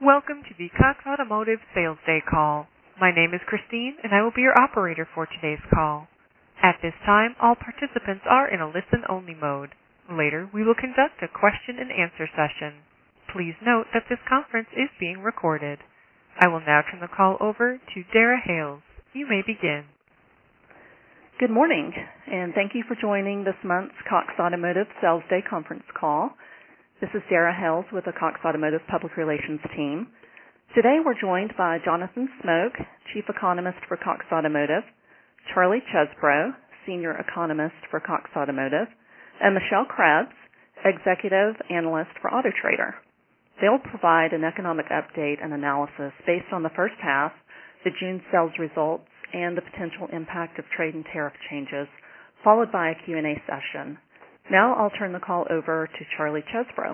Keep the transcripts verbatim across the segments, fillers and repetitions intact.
Welcome to the Cox Automotive Sales Day call. My name is Christine, and I will be your operator for today's call. At this time, all participants are in a listen-only mode. Later, we will conduct a question-and-answer session. Please note that this conference is being recorded. I will now turn the call over to Dara Hales. You may begin. Good morning, and thank you for joining this month's Cox Automotive Sales Day conference call. This is Dara Hales with the Cox Automotive Public Relations team. Today we're joined by Jonathan Smoke, Chief Economist for Cox Automotive, Charlie Chesbro, Senior Economist for Cox Automotive, and Michelle Krebs, Executive Analyst for AutoTrader. They'll provide an economic update and analysis based on the first half, the June sales results, and the potential impact of trade and tariff changes, followed by a Q and A session. Now I'll turn the call over to Charlie Chesbro.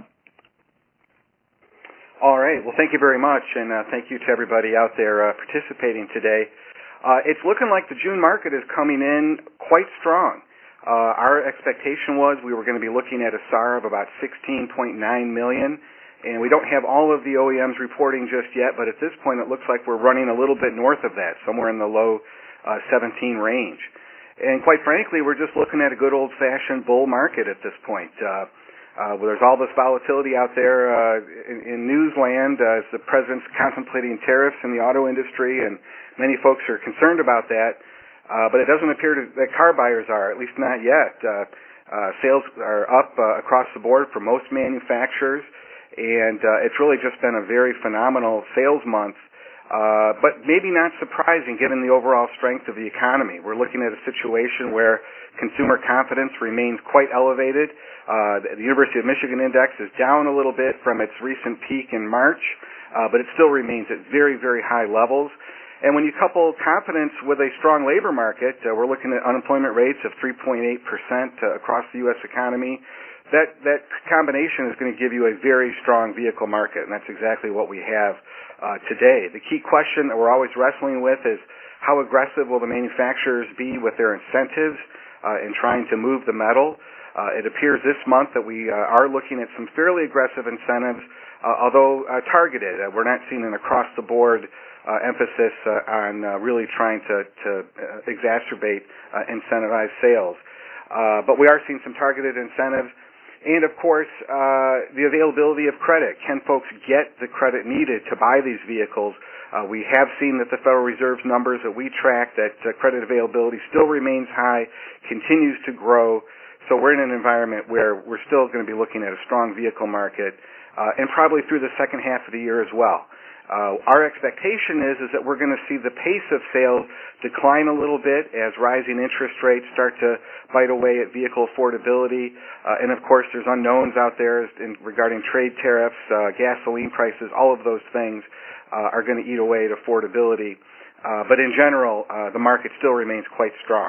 All right. Well, thank you very much, and uh, thank you to everybody out there uh, participating today. Uh, it's looking like the June market is coming in quite strong. Uh, our expectation was we were going to be looking at a S A R of about sixteen point nine million, and we don't have all of the O E Ms reporting just yet, but at this point it looks like we're running a little bit north of that, somewhere in the low uh, seventeen range. And quite frankly, we're just looking at a good old-fashioned bull market at this point. Uh, uh, well, there's all this volatility out there uh, in, in newsland uh, as the president's contemplating tariffs in the auto industry, and many folks are concerned about that. Uh, but it doesn't appear to, that car buyers are, at least not yet. Uh, uh, sales are up uh, across the board for most manufacturers, and uh, it's really just been a very phenomenal sales month. Uh, but maybe not surprising given the overall strength of the economy. We're looking at a situation where consumer confidence remains quite elevated. Uh, the University of Michigan Index is down a little bit from its recent peak in March, uh, but it still remains at very, very high levels. And when you couple confidence with a strong labor market, uh, we're looking at unemployment rates of three point eight percent uh, across the U S economy. That, that combination is going to give you a very strong vehicle market, and that's exactly what we have uh, today. The key question that we're always wrestling with is how aggressive will the manufacturers be with their incentives uh, in trying to move the metal. Uh, it appears this month that we uh, are looking at some fairly aggressive incentives, uh, although uh, targeted. Uh, we're not seeing an across-the-board uh, emphasis uh, on uh, really trying to, to uh, exacerbate uh, incentivized sales. Uh, but we are seeing some targeted incentives. And, of course, uh, the availability of credit. Can folks get the credit needed to buy these vehicles? Uh, we have seen that the Federal Reserve's numbers that we track, that uh, credit availability still remains high, continues to grow. So we're in an environment where we're still going to be looking at a strong vehicle market, uh, and probably through the second half of the year as well. Uh, our expectation is, is that we're going to see the pace of sales decline a little bit as rising interest rates start to bite away at vehicle affordability. Uh, and, of course, there's unknowns out there in, regarding trade tariffs, uh, gasoline prices. All of those things uh, are going to eat away at affordability. Uh, but in general, uh, the market still remains quite strong.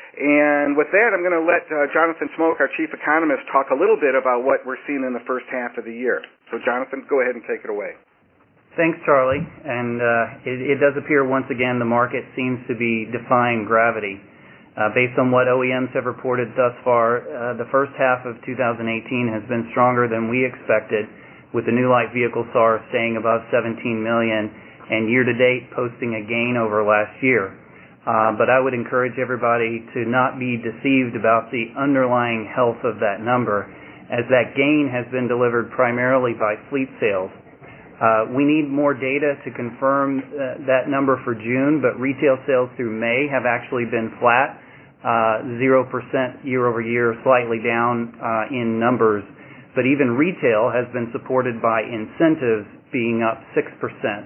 And with that, I'm going to let uh, Jonathan Smoke, our chief economist, talk a little bit about what we're seeing in the first half of the year. So, Jonathan, go ahead and take it away. Thanks, Charlie. And uh, it, it does appear once again the market seems to be defying gravity. Uh, based on what O E Ms have reported thus far, uh, the first half of two thousand eighteen has been stronger than we expected, with the new light vehicle S A R staying above seventeen million and year-to-date posting a gain over last year. Uh, but I would encourage everybody to not be deceived about the underlying health of that number, as that gain has been delivered primarily by fleet sales. Uh, we need more data to confirm uh, that number for June, but retail sales through May have actually been flat, uh, zero percent year over year, slightly down uh, in numbers. But even retail has been supported by incentives being up six percent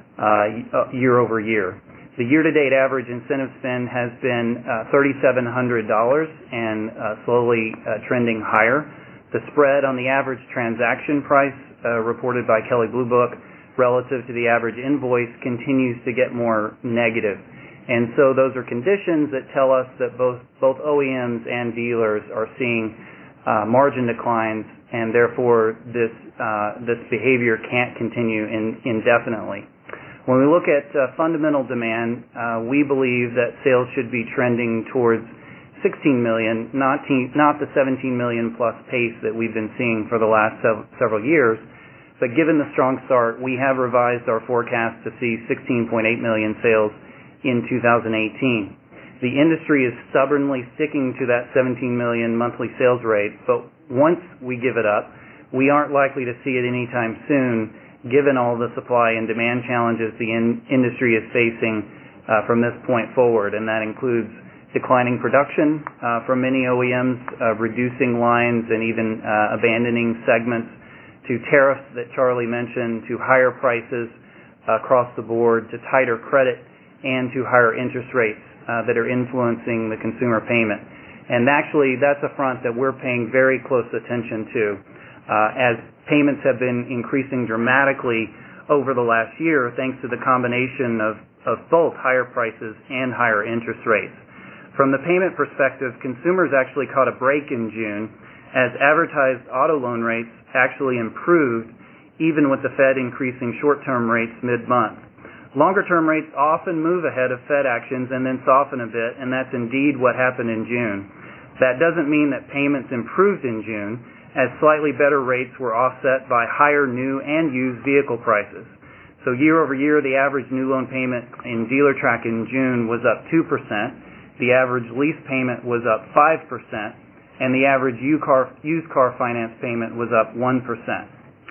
uh, year over year. The year-to-date average incentive spend has been uh, three thousand seven hundred dollars and uh, slowly uh, trending higher. The spread on the average transaction price Uh, reported by Kelley Blue Book relative to the average invoice continues to get more negative. And so those are conditions that tell us that both both O E Ms and dealers are seeing uh, margin declines, and therefore this uh, this behavior can't continue in, indefinitely. When we look at uh, fundamental demand, uh, we believe that sales should be trending towards sixteen million, not, te- not the seventeen million plus pace that we've been seeing for the last sev- several years, but given the strong start, we have revised our forecast to see sixteen point eight million sales in two thousand eighteen. The industry is stubbornly sticking to that seventeen million monthly sales rate, but once we give it up, we aren't likely to see it anytime soon, given all the supply and demand challenges the in- industry is facing uh, from this point forward, and that includes declining production uh, from many O E Ms, uh, reducing lines and even uh, abandoning segments, to tariffs that Charlie mentioned, to higher prices uh, across the board, to tighter credit, and to higher interest rates uh, that are influencing the consumer payment. And actually, that's a front that we're paying very close attention to, uh, as payments have been increasing dramatically over the last year thanks to the combination of, of both higher prices and higher interest rates. From the payment perspective, consumers actually caught a break in June as advertised auto loan rates actually improved, even with the Fed increasing short-term rates mid-month. Longer-term rates often move ahead of Fed actions and then soften a bit, and that's indeed what happened in June. That doesn't mean that payments improved in June, as slightly better rates were offset by higher new and used vehicle prices. So year over year, the average new loan payment in DealerTrack in June was up two percent. The average lease payment was up five percent, and the average used car, used car finance payment was up one percent.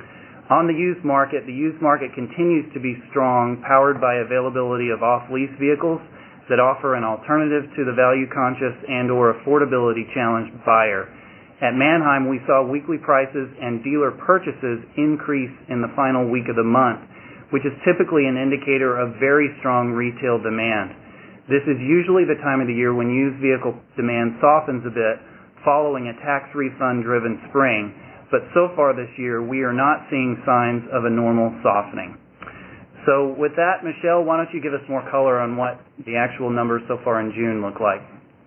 On the used market, the used market continues to be strong, powered by availability of off-lease vehicles that offer an alternative to the value-conscious and or affordability-challenged buyer. At Manheim, we saw weekly prices and dealer purchases increase in the final week of the month, which is typically an indicator of very strong retail demand. This is usually the time of the year when used vehicle demand softens a bit following a tax refund-driven spring, but so far this year we are not seeing signs of a normal softening. So with that, Michelle, why don't you give us more color on what the actual numbers so far in June look like?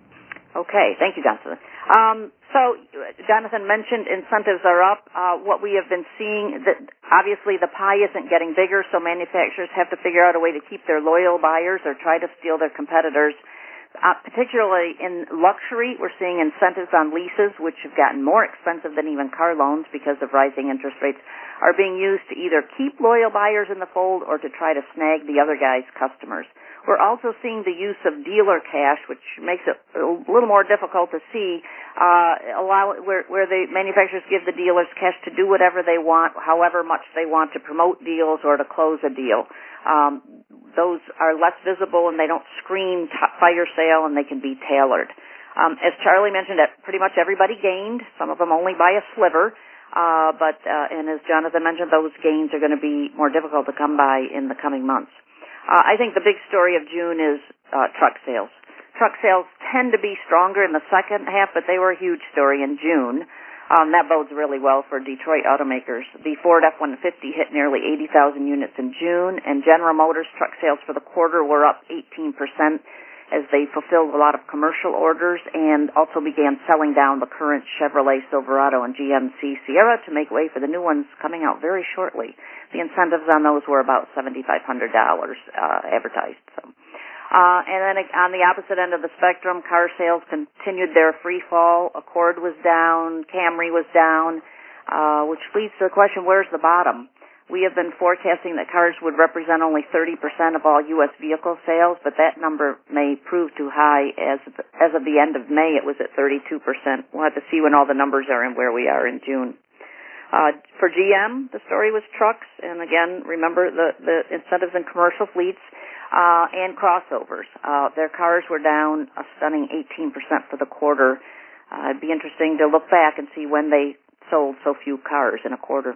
Okay, thank you, Jonathan. Um, so Jonathan mentioned incentives are up. Uh, what we have been seeing, that obviously the pie isn't getting bigger, so manufacturers have to figure out a way to keep their loyal buyers or try to steal their competitors. Uh, particularly in luxury, we're seeing incentives on leases, which have gotten more expensive than even car loans because of rising interest rates, are being used to either keep loyal buyers in the fold or to try to snag the other guy's customers. We're also seeing the use of dealer cash, which makes it a little more difficult to see, uh, allow where, where the manufacturers give the dealers cash to do whatever they want, however much they want to promote deals or to close a deal. Um, those are less visible and they don't scream t- fire sale, and they can be tailored. Um, as Charlie mentioned, pretty much everybody gained. Some of them only by a sliver. Uh, but, uh, and as Jonathan mentioned, those gains are going to be more difficult to come by in the coming months. Uh, I think the big story of June is uh, truck sales. Truck sales tend to be stronger in the second half, but they were a huge story in June. Um, that bodes really well for Detroit automakers. The Ford F one fifty hit nearly eighty thousand units in June, and General Motors truck sales for the quarter were up eighteen percent as they fulfilled a lot of commercial orders and also began selling down the current Chevrolet Silverado and G M C Sierra to make way for the new ones coming out very shortly. The incentives on those were about seven thousand five hundred dollars uh, advertised. So. Uh, and then on the opposite end of the spectrum, car sales continued their free fall. Accord was down, Camry was down, uh, which leads to the question, where's the bottom? We have been forecasting that cars would represent only thirty percent of all U S vehicle sales, but that number may prove too high. As of, as of the end of May, it was at thirty-two percent. We'll have to see when all the numbers are and where we are in June. Uh, for G M, the story was trucks, and again, remember the, the incentives in commercial fleets uh, and crossovers. Uh, their cars were down a stunning eighteen percent for the quarter. Uh, it'd be interesting to look back and see when they sold so few cars in a quarter.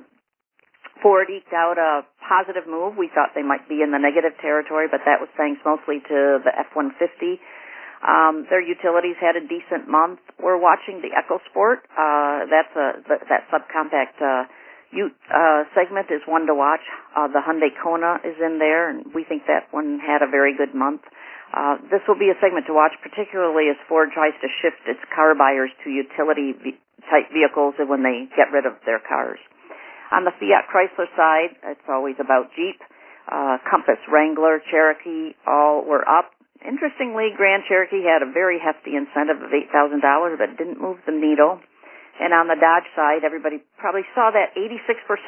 Ford eked out a positive move. We thought they might be in the negative territory, but that was thanks mostly to the F one fifty. Um, their utilities had a decent month. We're watching the EcoSport. Uh, that's a that subcompact uh, ute uh, segment is one to watch. Uh, the Hyundai Kona is in there, and we think that one had a very good month. Uh, this will be a segment to watch, particularly as Ford tries to shift its car buyers to utility-type vehicles when they get rid of their cars. On the Fiat Chrysler side, it's always about Jeep. Uh, Compass, Wrangler, Cherokee, all were up. Interestingly, Grand Cherokee had a very hefty incentive of eight thousand dollars, but didn't move the needle. And on the Dodge side, everybody probably saw that eighty-six percent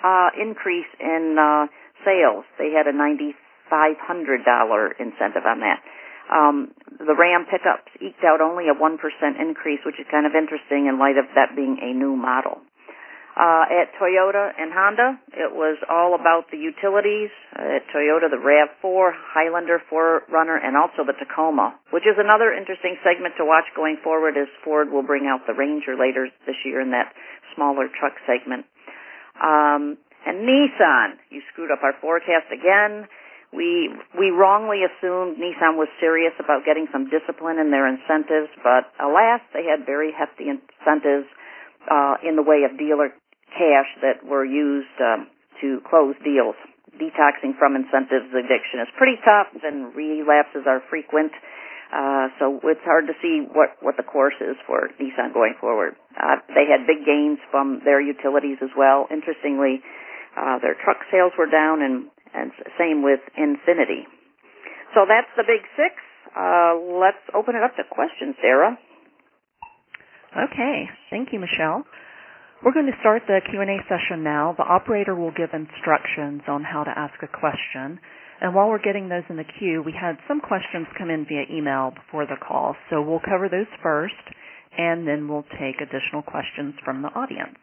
uh, increase in uh, sales. They had a nine thousand five hundred dollars incentive on that. Um, the Ram pickups eked out only a one percent increase, which is kind of interesting in light of that being a new model. Uh, at Toyota and Honda, it was all about the utilities. Uh, at Toyota, the RAV four, Highlander, four runner, and also the Tacoma, which is another interesting segment to watch going forward as Ford will bring out the Ranger later this year in that smaller truck segment. Um, and Nissan, you screwed up our forecast again. We we wrongly assumed Nissan was serious about getting some discipline in their incentives, but alas, they had very hefty incentives uh, in the way of dealer cash that were used um, to close deals. Detoxing from incentives addiction is pretty tough, and relapses are frequent, uh, so it's hard to see what, what the course is for Nissan going forward. Uh, they had big gains from their utilities as well. Interestingly, uh, their truck sales were down, and And same with Infinity. So that's the big six. Uh, let's open it up to questions, Sarah. Okay. Thank you, Michelle. We're going to start the Q and A session now. The operator will give instructions on how to ask a question. And while we're getting those in the queue, we had some questions come in via email before the call. So we'll cover those first, and then we'll take additional questions from the audience.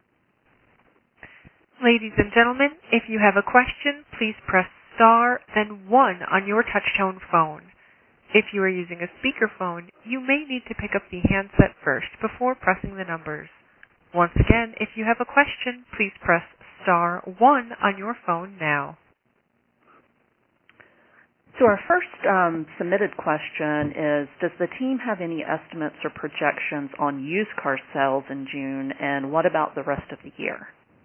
Ladies and gentlemen, if you have a question, please press star, then one on your touch-tone phone. If you are using a speakerphone, you may need to pick up the handset first before pressing the numbers. Once again, if you have a question, please press star one on your phone now. So our first um, submitted question is, does the team have any estimates or projections on used car sales in June, and what about the rest of the year?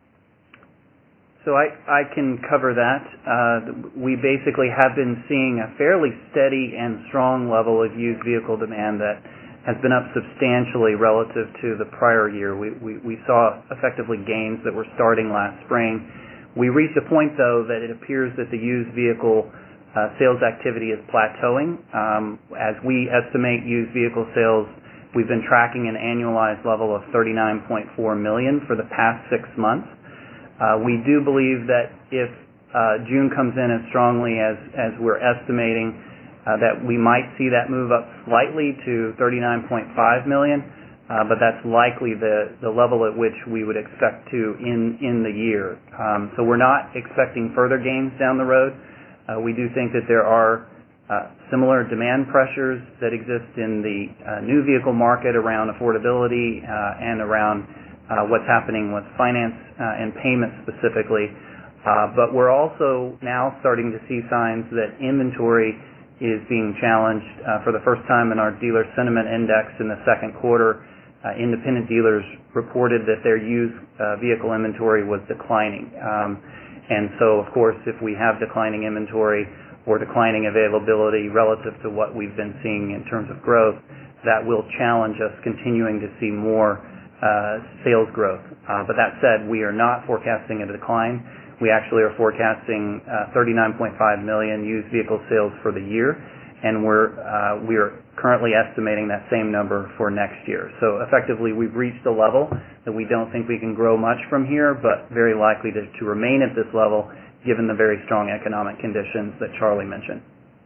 So I, I can cover that. Uh, we basically have been seeing a fairly steady and strong level of used vehicle demand that has been up substantially relative to the prior year. We, we, we saw effectively gains that were starting last spring. We reached a point, though, that it appears that the used vehicle uh, sales activity is plateauing. Um, as we estimate used vehicle sales, we've been tracking an annualized level of thirty-nine point four million dollars for the past six months. Uh, we do believe that if uh, June comes in as strongly as, as we're estimating, uh, that we might see that move up slightly to thirty-nine point five million dollars, uh, but that's likely the, the level at which we would expect to in, in the year. Um, so we're not expecting further gains down the road. Uh, we do think that there are uh, similar demand pressures that exist in the uh, new vehicle market around affordability uh, and around Uh, what's happening with finance uh, and payments specifically. Uh, but we're also now starting to see signs that inventory is being challenged uh, for the first time in our dealer sentiment index in the second quarter. Uh, independent dealers reported that their used uh, vehicle inventory was declining. Um, and so, of course, if we have declining inventory or declining availability relative to what we've been seeing in terms of growth, that will challenge us continuing to see more Uh, sales growth. Uh, but that said, we are not forecasting a decline. We actually are forecasting uh, thirty-nine point five million used vehicle sales for the year, and we're uh, we are currently estimating that same number for next year. So effectively, we've reached a level that we don't think we can grow much from here, but very likely to, to remain at this level given the very strong economic conditions that Charlie mentioned.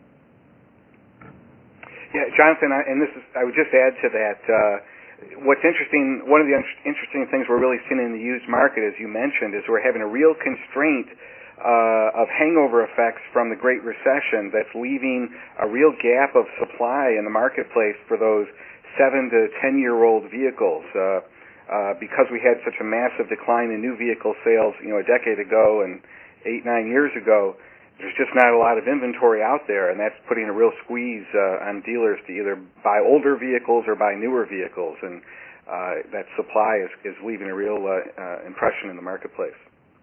Yeah, Jonathan, I, and this is I would just add to that. Uh, What's interesting, one of the interesting things we're really seeing in the used market, as you mentioned, is we're having a real constraint uh, of hangover effects from the Great Recession that's leaving a real gap of supply in the marketplace for those seven to ten-year-old vehicles. Uh, uh, because we had such a massive decline in new vehicle sales, you know, a decade ago and eight, nine years ago, there's just not a lot of inventory out there, and that's putting a real squeeze uh, on dealers to either buy older vehicles or buy newer vehicles, and uh, that supply is, is leaving a real uh, uh, impression in the marketplace.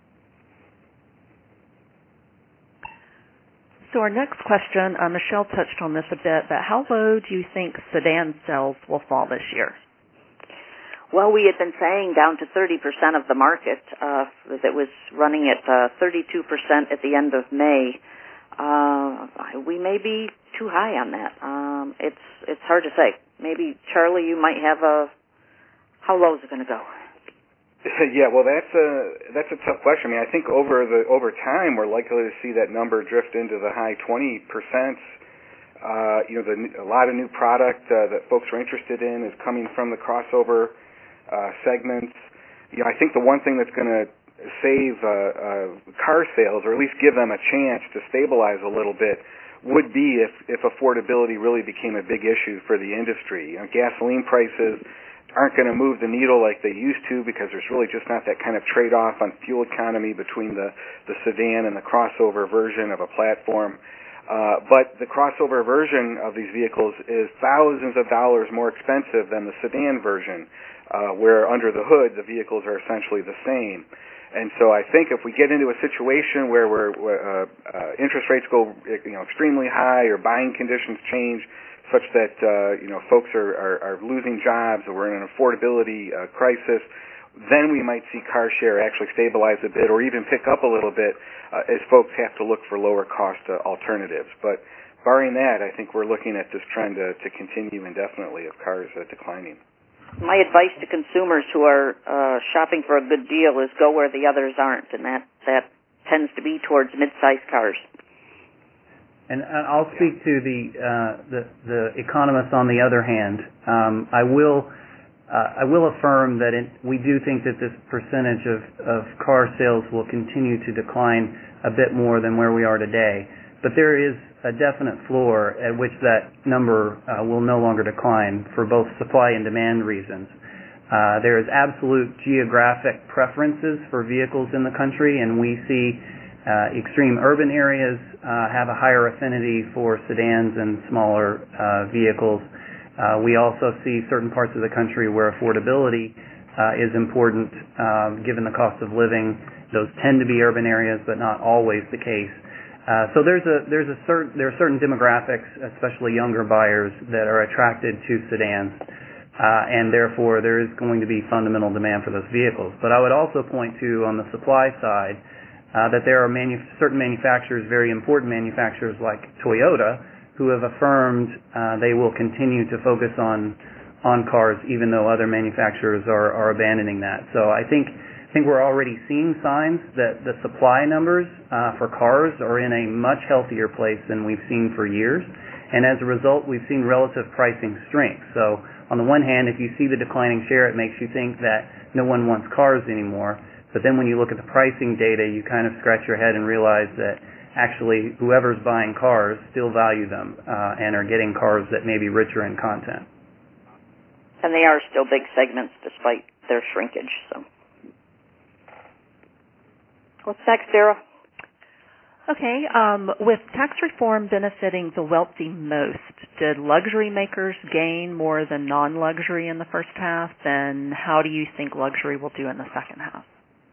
So our next question, uh, Michelle touched on this a bit, but how low do you think sedan sales will fall this year? Well, we had been saying down to thirty percent of the market uh, that was running at uh, thirty-two percent at the end of May. Uh, we may be too high on that. Um, it's it's hard to say. Maybe, Charlie, you might have a... How low is it going to go? Yeah, well, that's a that's a tough question. I mean, I think over the over time, we're likely to see that number drift into the high twenty percent. Uh, you know, the, a lot of new product uh, that folks are interested in is coming from the crossover uh, segments. You know, I think the one thing that's going to save uh, uh, car sales, or at least give them a chance to stabilize a little bit, would be if, if affordability really became a big issue for the industry. You know, gasoline prices aren't going to move the needle like they used to because there's really just not that kind of trade-off on fuel economy between the, the sedan and the crossover version of a platform. Uh, but the crossover version of these vehicles is thousands of dollars more expensive than the sedan version, uh, where under the hood the vehicles are essentially the same. And so I think if we get into a situation where we're, uh, uh, interest rates go you know, extremely high or buying conditions change such that uh, you know folks are, are, are losing jobs or we're in an affordability uh, crisis, then we might see car share actually stabilize a bit or even pick up a little bit uh, as folks have to look for lower cost uh, alternatives. But barring that, I think we're looking at this trend to, to continue indefinitely of cars uh, declining. My advice to consumers who are uh, shopping for a good deal is go where the others aren't, and that, that tends to be towards mid-sized cars. And I'll speak to the uh, the, the economists on the other hand. Um, I will uh, I will affirm that it, we do think that this percentage of, of car sales will continue to decline a bit more than where we are today. But there is a definite floor at which that number uh, will no longer decline for both supply and demand reasons. Uh, there is absolute geographic preferences for vehicles in the country, and we see Uh, extreme urban areas uh, have a higher affinity for sedans and smaller uh, vehicles. Uh, we also see certain parts of the country where affordability uh, is important um, given the cost of living. Those tend to be urban areas, but not always the case. Uh, so there's a there's a certain there are certain demographics, especially younger buyers, that are attracted to sedans, uh, and therefore there is going to be fundamental demand for those vehicles. But I would also point to on the supply side. Uh, that there are manu- certain manufacturers, very important manufacturers like Toyota, who have affirmed uh, they will continue to focus on on cars, even though other manufacturers are, are abandoning that. So I think I think we're already seeing signs that the supply numbers uh, for cars are in a much healthier place than we've seen for years, and as a result, we've seen relative pricing strength. So on the one hand, if you see the declining share, it makes you think that no one wants cars anymore. But then when you look at the pricing data, you kind of scratch your head and realize that actually whoever's buying cars still value them uh, and are getting cars that may be richer in content. And they are still big segments despite their shrinkage. So, what's next, Sarah? Okay, um, with tax reform benefiting the wealthy most, did luxury makers gain more than non-luxury in the first half? And how do you think luxury will do in the second half?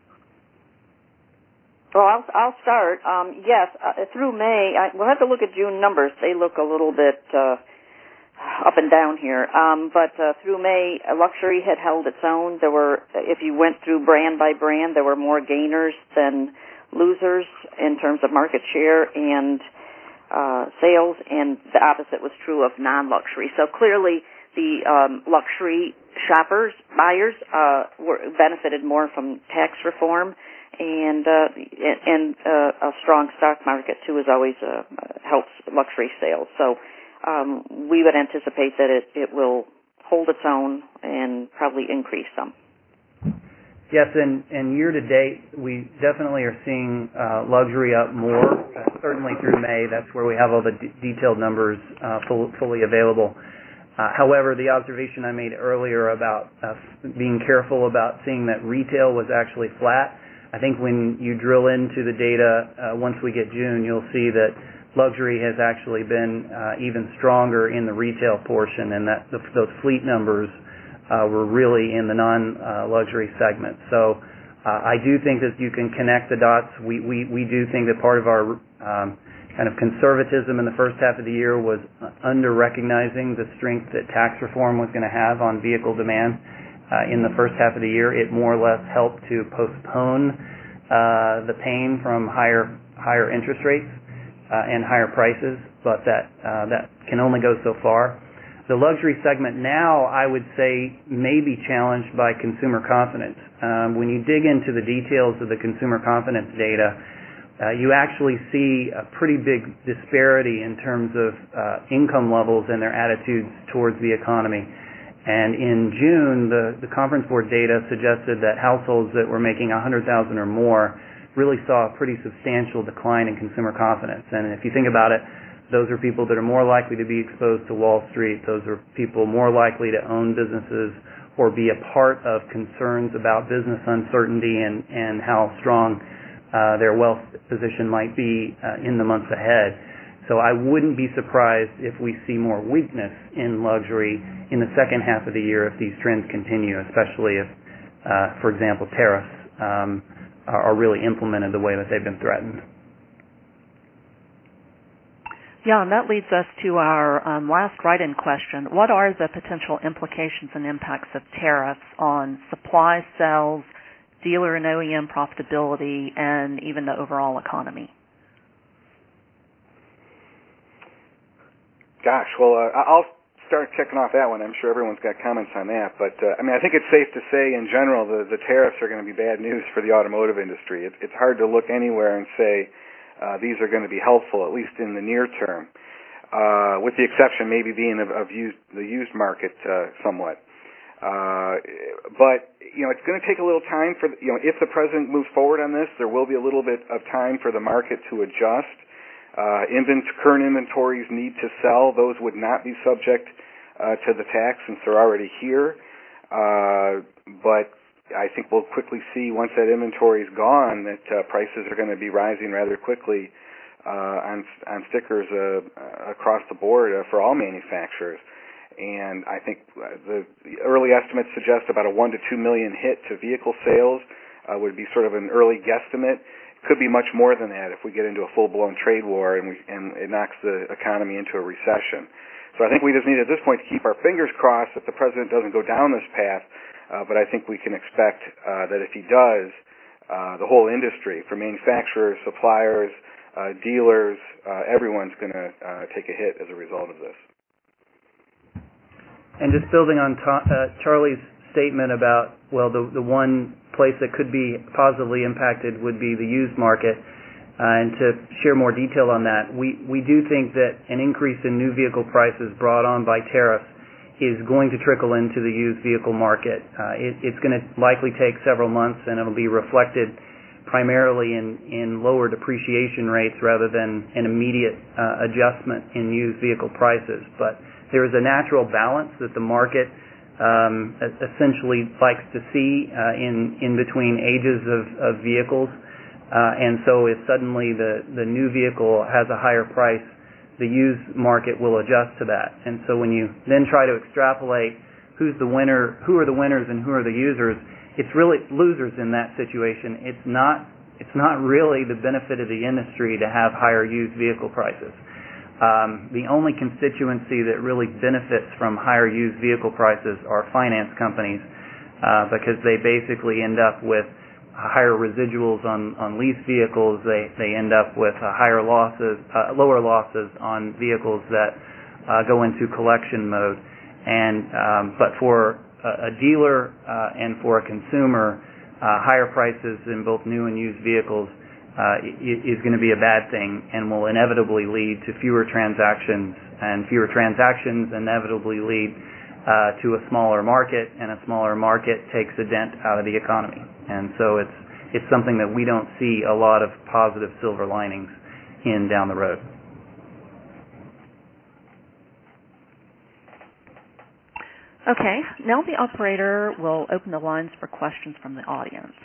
Well, I'll, I'll start. Um, yes, uh, through May, I, we'll have to look at June numbers. They look a little bit uh, up and down here. Um, but uh, through May, uh, luxury had held its own. There were, if you went through brand by brand, there were more gainers than losers in terms of market share and uh, sales, and the opposite was true of non-luxury. So clearly, the um, luxury shoppers, buyers, uh, were benefited more from tax reform. And uh, and uh, a strong stock market too is always uh, helps luxury sales. So um, we would anticipate that it, it will hold its own and probably increase some. Yes, and, and year to date, we definitely are seeing uh, luxury up more. Uh, certainly through May, that's where we have all the d- detailed numbers uh, full, fully available. Uh, however, the observation I made earlier about uh, being careful about seeing that retail was actually flat. I think when you drill into the data, uh, once we get June, you'll see that luxury has actually been uh, even stronger in the retail portion, and that the, those fleet numbers uh, were really in the non-luxury uh, segment. So uh, I do think that you can connect the dots. We, we, we do think that part of our um, kind of conservatism in the first half of the year was under-recognizing the strength that tax reform was going to have on vehicle demand. Uh, in the first half of the year, it more or less helped to postpone uh, the pain from higher higher interest rates uh, and higher prices, but that uh, that can only go so far. The luxury segment now, I would say, may be challenged by consumer confidence. Um, when you dig into the details of the consumer confidence data, uh, you actually see a pretty big disparity in terms of uh, income levels and their attitudes towards the economy. And in June, the, the Conference Board data suggested that households that were making one hundred thousand dollars or more really saw a pretty substantial decline in consumer confidence. And if you think about it, those are people that are more likely to be exposed to Wall Street. Those are people more likely to own businesses or be a part of concerns about business uncertainty and, and how strong uh, their wealth position might be uh, in the months ahead. So I wouldn't be surprised if we see more weakness in luxury in the second half of the year if these trends continue, especially if, uh, for example, tariffs um, are, are really implemented the way that they've been threatened. Yeah, and that leads us to our um, last write-in question. What are the potential implications and impacts of tariffs on supply, sales, dealer and O E M profitability, and even the overall economy? Gosh, well, uh, I'll start checking off that one. I'm sure everyone's got comments on that. But, uh, I mean, I think it's safe to say, in general, the, the tariffs are going to be bad news for the automotive industry. It, it's hard to look anywhere and say, Uh, these are going to be helpful, at least in the near term, uh, with the exception maybe being of, of used, the used market uh, somewhat. Uh, but, you know, it's going to take a little time for, you know, if the president moves forward on this, there will be a little bit of time for the market to adjust. Uh, invent- current inventories need to sell. Those would not be subject uh, to the tax since they're already here. Uh, but I think we'll quickly see once that inventory is gone that uh, prices are going to be rising rather quickly uh, on on stickers uh, across the board uh, for all manufacturers. And I think the, the early estimates suggest about a one to two million hit to vehicle sales uh, would be sort of an early guesstimate. It could be much more than that if we get into a full-blown trade war and we and it knocks the economy into a recession. So I think we just need at this point to keep our fingers crossed that the president doesn't go down this path. Uh, but I think we can expect uh, that if he does, uh, the whole industry, from manufacturers, suppliers, uh, dealers, uh, everyone's going to uh, take a hit as a result of this. And just building on to- uh, Charlie's statement about, well, the, the one place that could be positively impacted would be the used market, uh, and to share more detail on that, we, we do think that an increase in new vehicle prices brought on by tariffs is going to trickle into the used vehicle market. Uh, it, it's going to likely take several months, and it'll be reflected primarily in, in lower depreciation rates rather than an immediate uh, adjustment in used vehicle prices. But there is a natural balance that the market um, essentially likes to see uh, in, in between ages of, of vehicles. Uh, and so if suddenly the, the new vehicle has a higher price, the used market will adjust to that. And so when you then try to extrapolate who's the winner, who are the winners and who are the users, it's really losers in that situation. It's not, it's not really the benefit of the industry to have higher used vehicle prices. Um, the only constituency that really benefits from higher used vehicle prices are finance companies uh, because they basically end up with higher residuals on, on leased vehicles. They they end up with uh, higher losses, uh, lower losses on vehicles that uh, go into collection mode. And um, but for a, a dealer uh, and for a consumer, uh, higher prices in both new and used vehicles uh, is going to be a bad thing and will inevitably lead to fewer transactions, and fewer transactions inevitably lead Uh, to a smaller market, and a smaller market takes a dent out of the economy. And so it's it's something that we don't see a lot of positive silver linings in down the road. Okay, now the operator will open the lines for questions from the audience.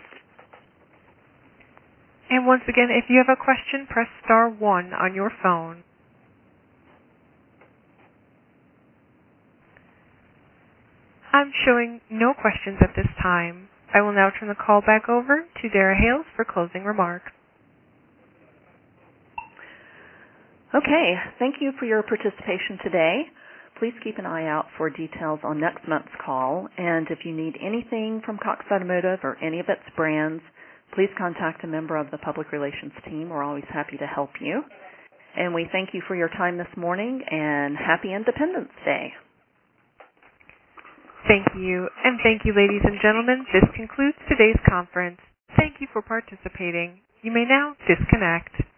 And once again, if you have a question, press star one on your phone. I'm showing no questions at this time. I will now turn the call back over to Dara Hales for closing remarks. Okay, thank you for your participation today. Please keep an eye out for details on next month's call, and if you need anything from Cox Automotive or any of its brands, please contact a member of the Public Relations team. We're always happy to help you. And we thank you for your time this morning, and happy Independence Day. Thank you. And thank you, ladies and gentlemen. This concludes today's conference. Thank you for participating. You may now disconnect.